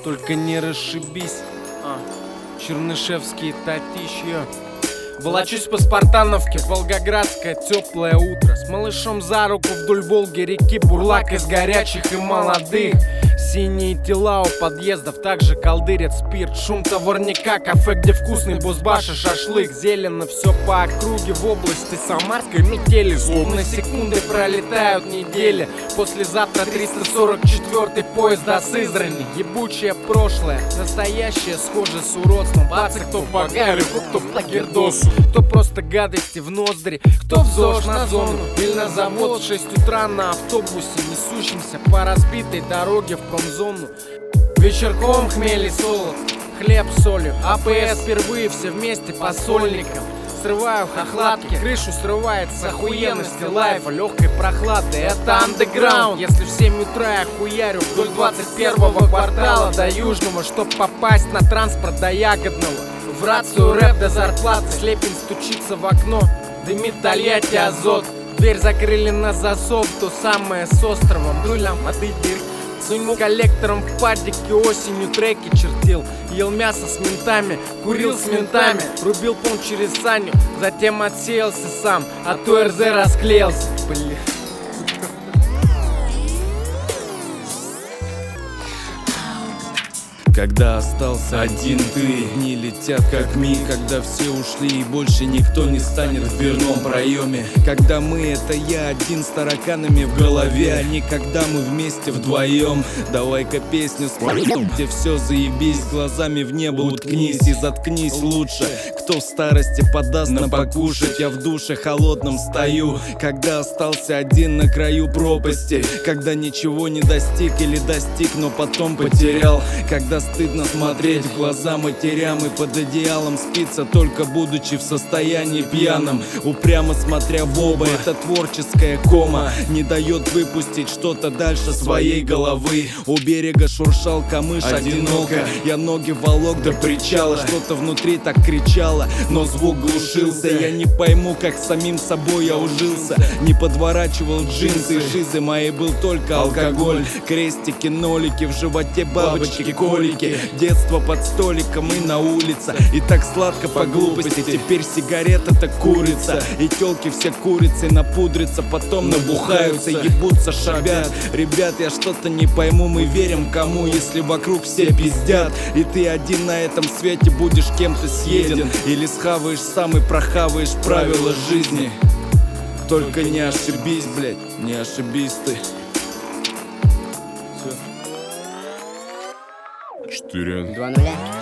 только не расшибись. Чернышевские татища. Волочусь по Спартановке, волгоградское теплое утро. С малышом за руку вдоль Волги реки бурлак из горячих и молодых. Синие тела у подъездов также колдырят спирт. Шум товарняка, кафе, где вкусный бузбаш и шашлык. Зелено все по округе в области Самарской метели. Словно секунды пролетают недели. Послезавтра 344-й поезд до Сызрани. Ебучее прошлое, настоящее схоже с уродством. Бацы, кто по Гарику, кто по Гердосу, кто просто гадости в ноздри, кто в ЗОЖ на зону или на завод в 6 утра на автобусе, несущемся по разбитой дороге в промзону. Вечерком хмель и солод, хлеб с солью, АПС впервые все вместе по сольникам. Срываю хохлатки, крышу срывает с охуенности лайфа, легкой прохлады. Это андеграунд. Если в 7 утра я хуярю вдоль 21-го квартала до Южного, чтоб попасть на транспорт до Ягодного. В рацию рэп до зарплаты, Слепин стучится в окно, дымит Тольятти азот. Дверь закрыли на засов, то самое с островом Дулям воды дырки. Сунь коллектором в падике, осенью треки чертил. Ел мясо с ментами, курил с ментами, рубил пон через Саню, затем отсеялся сам, а то РЗ расклеился. Бля. Когда остался один ты, дни летят как миг. Когда все ушли и больше никто не станет в дверном проеме. Когда мы — это я один с тараканами в голове, а не когда мы вместе вдвоем. Давай-ка песню споем, где все заебись, глазами в небо уткнись и заткнись лучше. Кто в старости подаст на покушать, я в душе холодном стою. Когда остался один на краю пропасти, когда ничего не достиг или достиг, но потом потерял. Когда стыдно смотреть в глаза матерям и под одеялом спится, только будучи в состоянии пьяном. Упрямо смотря в оба, эта творческая кома не дает выпустить что-то дальше своей головы. У берега шуршал камыш одиноко, я ноги волок до причала. Что-то внутри так кричало, но звук глушился. Я не пойму, как с самим собой я ужился. Не подворачивал джинсы, жизы моей был только алкоголь. Крестики, нолики, в животе бабочки, колики. Детство под столиком и на улице. И так сладко по глупости. Теперь сигарета-то курица. И тёлки все курицы напудрятся, потом набухаются, ебутся, шабят. Ребят, я что-то не пойму, мы верим кому, если вокруг все пиздят. И ты один на этом свете будешь кем-то съеден. Или схаваешь сам и прохаваешь правила жизни. Только не ошибись, блядь, не ошибись ты. 4 2 0.